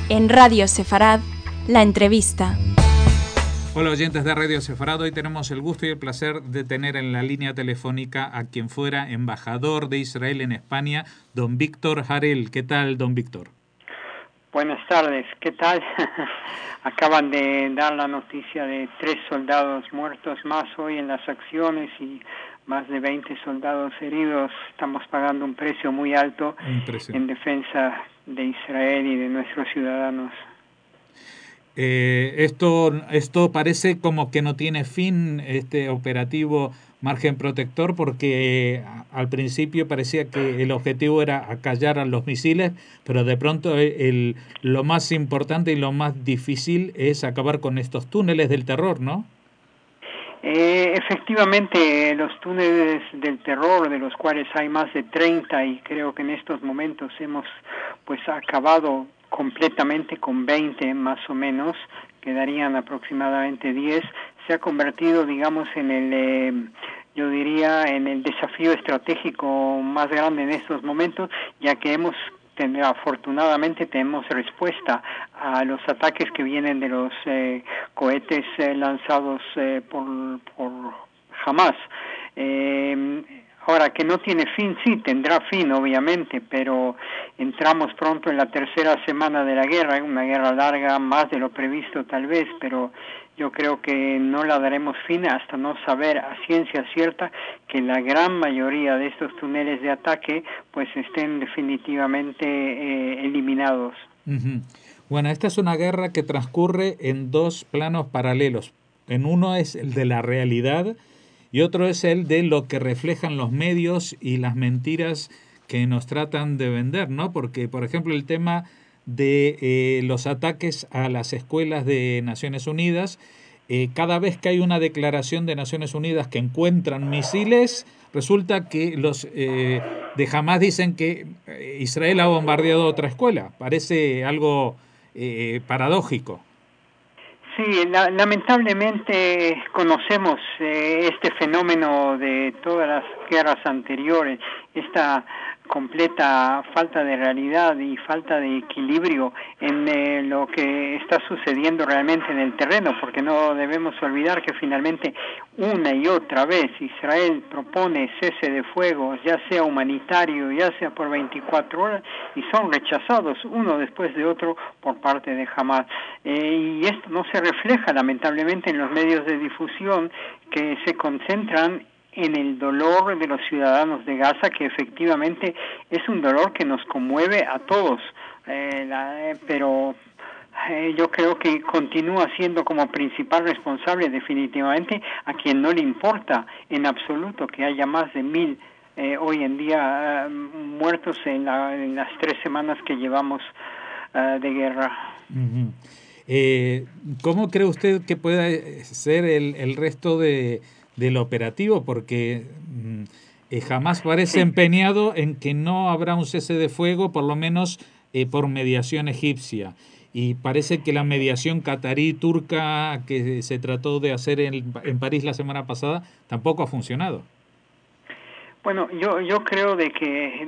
En Radio Sefarad, la entrevista. Hola oyentes de Radio Sefarad, hoy tenemos el gusto y el placer de tener en la línea telefónica a quien fuera embajador de Israel en España, don Víctor Harel. ¿Qué tal, don Víctor? Buenas tardes, ¿qué tal? Acaban de dar la noticia de 3 soldados muertos más hoy en las acciones y más de 20 soldados heridos. Estamos pagando un precio muy alto en defensa de Israel y de nuestros ciudadanos. Esto parece como que no tiene fin, este operativo Margen Protector, porque al principio parecía que el objetivo era acallar a los misiles, pero de pronto lo más importante y lo más difícil es acabar con estos túneles del terror, ¿no? Efectivamente, los túneles del terror, de los cuales hay más de 30, y creo que en estos momentos hemos acabado completamente con 20 más o menos, quedarían aproximadamente 10, se ha convertido, digamos, en el desafío estratégico más grande en estos momentos, ya que afortunadamente tenemos respuesta a los ataques que vienen de los cohetes lanzados por Hamas. Ahora, que no tiene fin, sí, tendrá fin, obviamente, pero entramos pronto en la tercera semana de la guerra, una guerra larga, más de lo previsto tal vez, pero yo creo que no la daremos fin hasta no saber a ciencia cierta que la gran mayoría de estos túneles de ataque estén definitivamente eliminados. Uh-huh. Bueno, esta es una guerra que transcurre en dos planos paralelos. En uno es el de la realidad y otro es el de lo que reflejan los medios y las mentiras que nos tratan de vender, ¿no? Porque, por ejemplo, el tema de los ataques a las escuelas de Naciones Unidas, cada vez que hay una declaración de Naciones Unidas que encuentran misiles, resulta que los de Hamas dicen que Israel ha bombardeado otra escuela. Parece algo paradójico. Sí, lamentablemente conocemos este fenómeno de todas las guerras anteriores, esta completa falta de realidad y falta de equilibrio en lo que está sucediendo realmente en el terreno, porque no debemos olvidar que finalmente una y otra vez Israel propone cese de fuego, ya sea humanitario, ya sea por 24 horas, y son rechazados uno después de otro por parte de Hamas. Y esto no se refleja lamentablemente en los medios de difusión, que se concentran en el dolor de los ciudadanos de Gaza, que efectivamente es un dolor que nos conmueve a todos, pero yo creo que continúa siendo como principal responsable definitivamente a quien no le importa en absoluto que haya más de 1,000 hoy en día muertos en las 3 semanas que llevamos de guerra. Uh-huh. ¿Cómo cree usted que pueda ser el resto del operativo? Porque Hamas parece empeñado en que no habrá un cese de fuego, por lo menos por mediación egipcia. Y parece que la mediación catarí-turca que se trató de hacer en París la semana pasada tampoco ha funcionado. Bueno, yo creo de que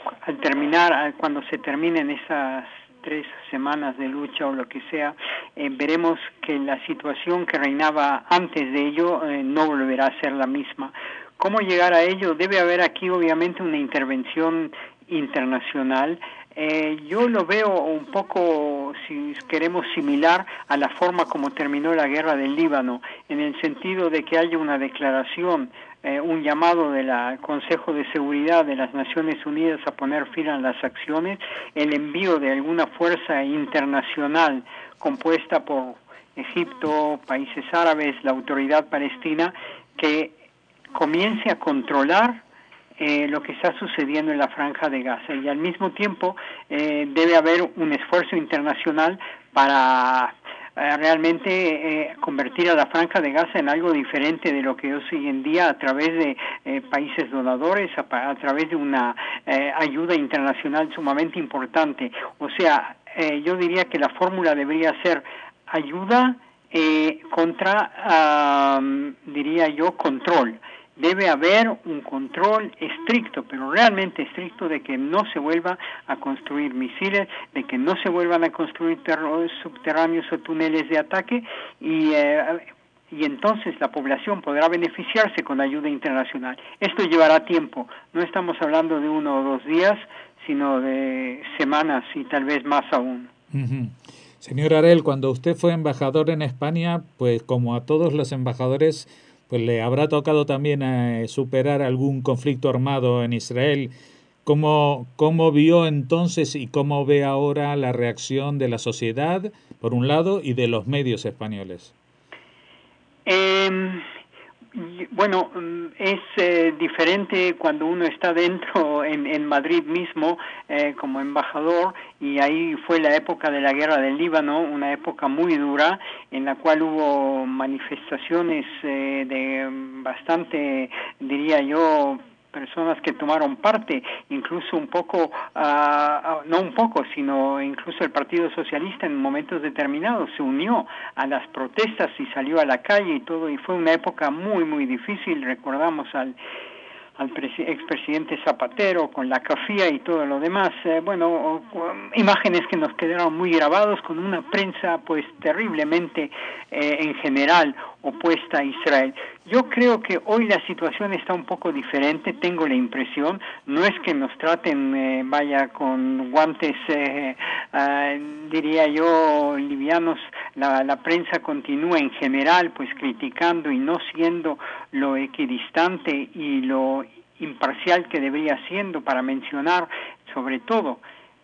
cuando se terminen esas 3 semanas de lucha o lo que sea, veremos que la situación que reinaba antes de ello no volverá a ser la misma. ¿Cómo llegar a ello? Debe haber aquí obviamente una intervención internacional. Yo lo veo un poco, si queremos, similar a la forma como terminó la guerra del Líbano, en el sentido de que haya una declaración, un llamado del Consejo de Seguridad de las Naciones Unidas a poner fin a las acciones, el envío de alguna fuerza internacional compuesta por Egipto, países árabes, la autoridad palestina, que comience a controlar lo que está sucediendo en la Franja de Gaza, y al mismo tiempo debe haber un esfuerzo internacional para realmente convertir a la Franja de Gaza en algo diferente de lo que es hoy en día, a través de países donadores, a través de una ayuda internacional sumamente importante. O sea, yo diría que la fórmula debería ser ayuda contra, diría yo, control. Debe haber un control estricto, pero realmente estricto, de que no se vuelva a construir misiles, de que no se vuelvan a construir subterráneos o túneles de ataque, y entonces la población podrá beneficiarse con ayuda internacional. Esto llevará tiempo, no estamos hablando de 1 o 2 días, sino de semanas y tal vez más aún. Uh-huh. Señor Harel, cuando usted fue embajador en España, pues como a todos los embajadores, pues le habrá tocado también superar algún conflicto armado en Israel. ¿Cómo vio entonces y cómo ve ahora la reacción de la sociedad, por un lado, y de los medios españoles? Bueno, es diferente cuando uno está dentro en Madrid mismo como embajador, y ahí fue la época de la guerra del Líbano, una época muy dura en la cual hubo manifestaciones de bastante, diría yo, personas que tomaron parte, incluso un poco, no un poco, sino incluso el Partido Socialista en momentos determinados se unió a las protestas y salió a la calle y todo, y fue una época muy, muy difícil. Recordamos al expresidente Zapatero con la cafía y todo lo demás, imágenes que nos quedaron muy grabados, con una prensa pues terriblemente en general opuesta a Israel. Yo creo que hoy la situación está un poco diferente, tengo la impresión, no es que nos traten con guantes diría yo livianos, la prensa continúa en general pues criticando y no siendo lo equidistante y lo imparcial que debería siendo para mencionar sobre todo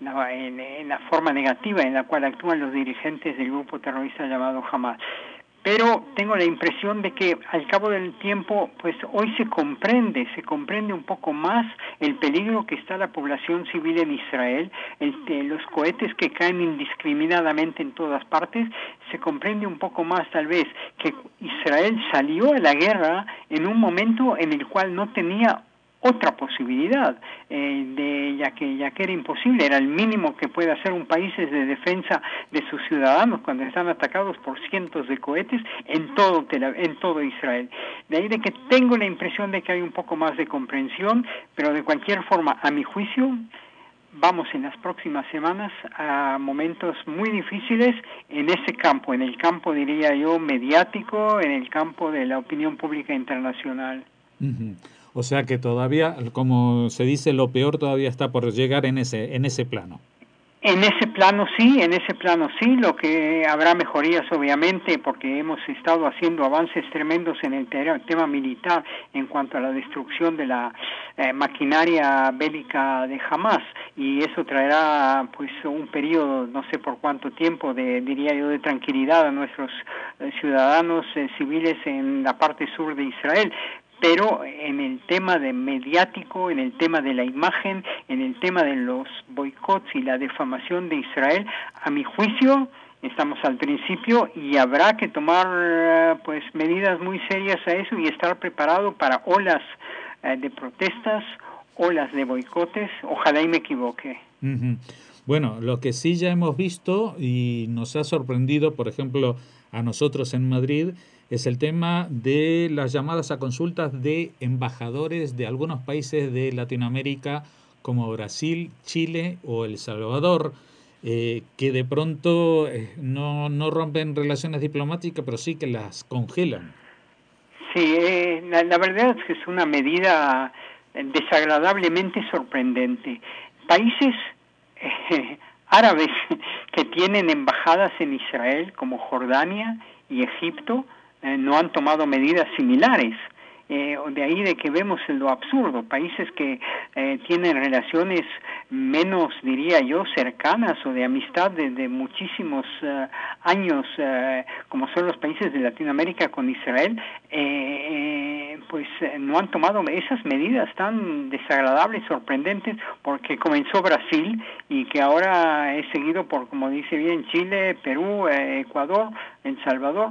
en la forma negativa en la cual actúan los dirigentes del grupo terrorista llamado Hamas. Pero tengo la impresión de que al cabo del tiempo, pues hoy se comprende un poco más el peligro que está la población civil en Israel, los cohetes que caen indiscriminadamente en todas partes. Se comprende un poco más tal vez que Israel salió a la guerra en un momento en el cual no tenía otra posibilidad, ya que era imposible, era el mínimo que puede hacer un país es de defensa de sus ciudadanos cuando están atacados por cientos de cohetes en todo Israel. De ahí de que tengo la impresión de que hay un poco más de comprensión, pero de cualquier forma, a mi juicio, vamos en las próximas semanas a momentos muy difíciles en ese campo, en el campo, diría yo, mediático, en el campo de la opinión pública internacional. Uh-huh. O sea que todavía, como se dice, lo peor todavía está por llegar en ese plano. En ese plano sí, lo que habrá mejorías obviamente, porque hemos estado haciendo avances tremendos en el tema militar en cuanto a la destrucción de la maquinaria bélica de Hamas, y eso traerá pues un periodo, no sé por cuánto tiempo, diría yo, de tranquilidad a nuestros ciudadanos civiles en la parte sur de Israel. Pero en el tema de mediático, en el tema de la imagen, en el tema de los boicots y la defamación de Israel, a mi juicio estamos al principio y habrá que tomar pues medidas muy serias a eso y estar preparado para olas de protestas, olas de boicotes. Ojalá y me equivoque. Uh-huh. Bueno, lo que sí ya hemos visto y nos ha sorprendido, por ejemplo, a nosotros en Madrid, es el tema de las llamadas a consultas de embajadores de algunos países de Latinoamérica como Brasil, Chile o El Salvador, que de pronto no rompen relaciones diplomáticas, pero sí que las congelan. Sí, la verdad es que es una medida desagradablemente sorprendente. Países árabes que tienen embajadas en Israel, como Jordania y Egipto, no han tomado medidas similares. De ahí de que vemos lo absurdo, países que tienen relaciones menos, diría yo, cercanas o de amistad de muchísimos años, como son los países de Latinoamérica con Israel, pues no han tomado esas medidas tan desagradables, sorprendentes, porque comenzó Brasil y que ahora es seguido por, como dice bien, Chile, Perú, Ecuador, El Salvador,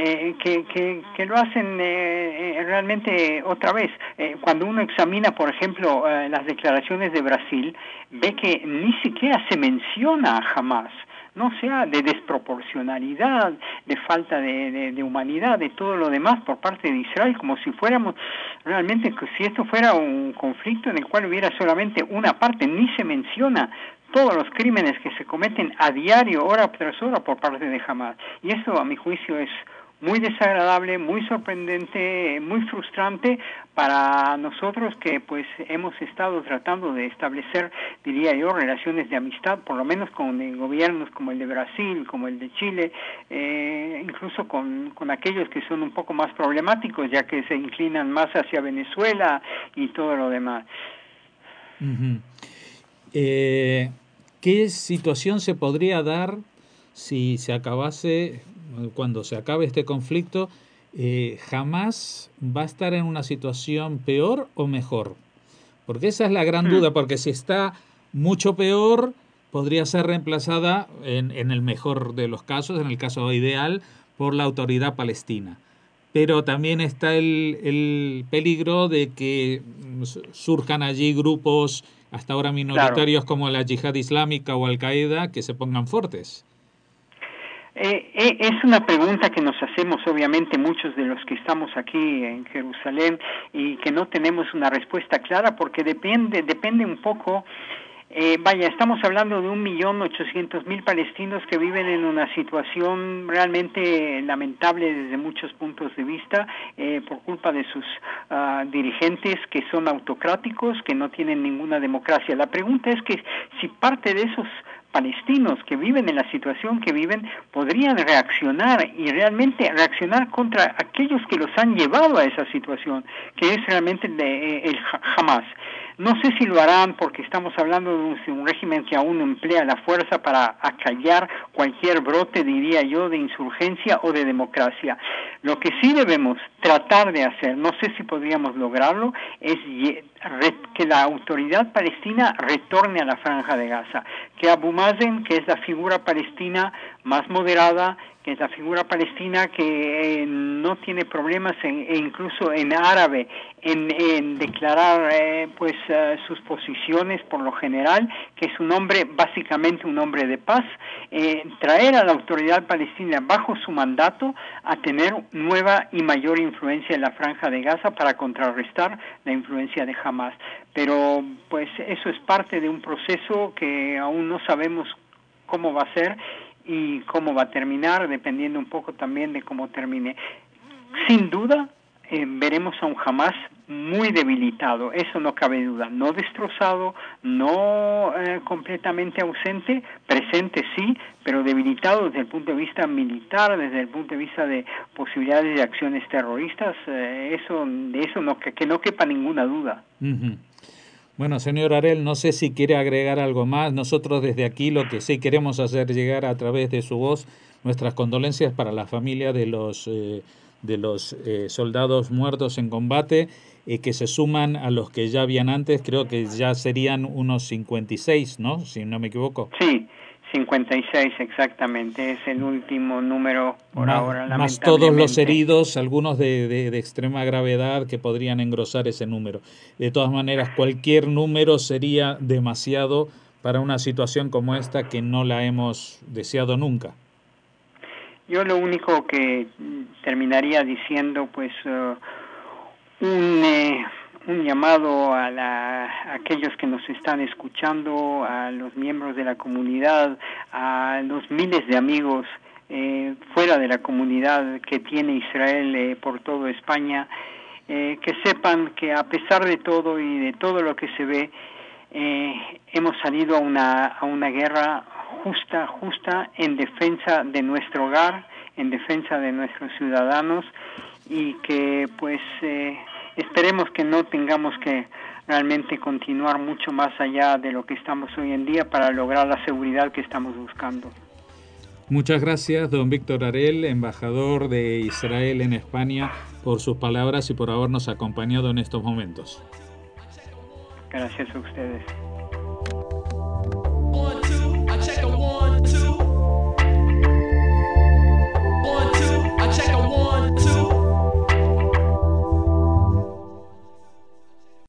que lo hacen realmente otra vez. Cuando uno examina, por ejemplo, las declaraciones de Brasil, ve que ni siquiera se menciona a Hamas. no sea de desproporcionalidad, de falta de humanidad, de todo lo demás por parte de Israel, como si fuéramos realmente, si esto fuera un conflicto en el cual hubiera solamente una parte, ni se menciona todos los crímenes que se cometen a diario, hora tras hora, por parte de Hamás. Y eso, a mi juicio, es muy desagradable, muy sorprendente, muy frustrante para nosotros que pues hemos estado tratando de establecer, diría yo, relaciones de amistad, por lo menos con gobiernos como el de Brasil, como el de Chile, incluso con aquellos que son un poco más problemáticos, ya que se inclinan más hacia Venezuela y todo lo demás. Uh-huh. ¿Qué situación se podría dar si se acabase, cuando se acabe este conflicto, Hamás va a estar en una situación peor o mejor? Porque esa es la gran duda, porque si está mucho peor, podría ser reemplazada, en el mejor de los casos, en el caso ideal, por la autoridad palestina. Pero también está el peligro de que surjan allí grupos hasta ahora minoritarios, claro, como la Yihad Islámica o Al-Qaeda, que se pongan fuertes. Es una pregunta que nos hacemos obviamente muchos de los que estamos aquí en Jerusalén y que no tenemos una respuesta clara porque depende un poco. Estamos hablando de 1.800.000 palestinos que viven en una situación realmente lamentable desde muchos puntos de vista, por culpa de sus dirigentes que son autocráticos, que no tienen ninguna democracia. La pregunta es que si parte de esos palestinos que viven en la situación que viven podrían reaccionar y realmente reaccionar contra aquellos que los han llevado a esa situación, que es realmente el Hamás. No sé si lo harán porque estamos hablando de un régimen que aún emplea la fuerza para acallar cualquier brote, diría yo, de insurgencia o de democracia. Lo que sí debemos tratar de hacer, no sé si podríamos lograrlo, es que la autoridad palestina retorne a la Franja de Gaza, que Abu Mazen, que es la figura palestina más moderada, que es la figura palestina que no tiene problemas incluso en árabe en declarar sus posiciones por lo general, que es un hombre, básicamente un hombre de paz, traer a la autoridad palestina bajo su mandato a tener nueva y mayor influencia en la Franja de Gaza para contrarrestar la influencia de Hamás. Pero pues eso es parte de un proceso que aún no sabemos cómo va a ser y cómo va a terminar, dependiendo un poco también de cómo termine. Sin duda, veremos a un Hamás muy debilitado, eso no cabe duda, no destrozado, no completamente ausente, presente sí, pero debilitado desde el punto de vista militar, desde el punto de vista de posibilidades de acciones terroristas, de eso que no quepa ninguna duda. Uh-huh. Bueno, señor Harel, no sé si quiere agregar algo más. Nosotros desde aquí lo que sí queremos hacer llegar a través de su voz nuestras condolencias para la familia de los soldados muertos en combate, que se suman a los que ya habían antes. Creo que ya serían unos 56, ¿no? Si no me equivoco. Sí, 56 exactamente, es el último número por ahora, lamentablemente. Más todos los heridos, algunos de extrema gravedad que podrían engrosar ese número. De todas maneras, cualquier número sería demasiado para una situación como esta que no la hemos deseado nunca. Yo lo único que terminaría diciendo, pues, un llamado a aquellos que nos están escuchando, a los miembros de la comunidad, a los miles de amigos fuera de la comunidad que tiene Israel por toda España, que sepan que a pesar de todo y de todo lo que se ve, hemos salido a una guerra justa en defensa de nuestro hogar, en defensa de nuestros ciudadanos, y que pues esperemos que no tengamos que realmente continuar mucho más allá de lo que estamos hoy en día para lograr la seguridad que estamos buscando. Muchas gracias, don Víctor Harel, embajador de Israel en España, por sus palabras y por habernos acompañado en estos momentos. Gracias a ustedes.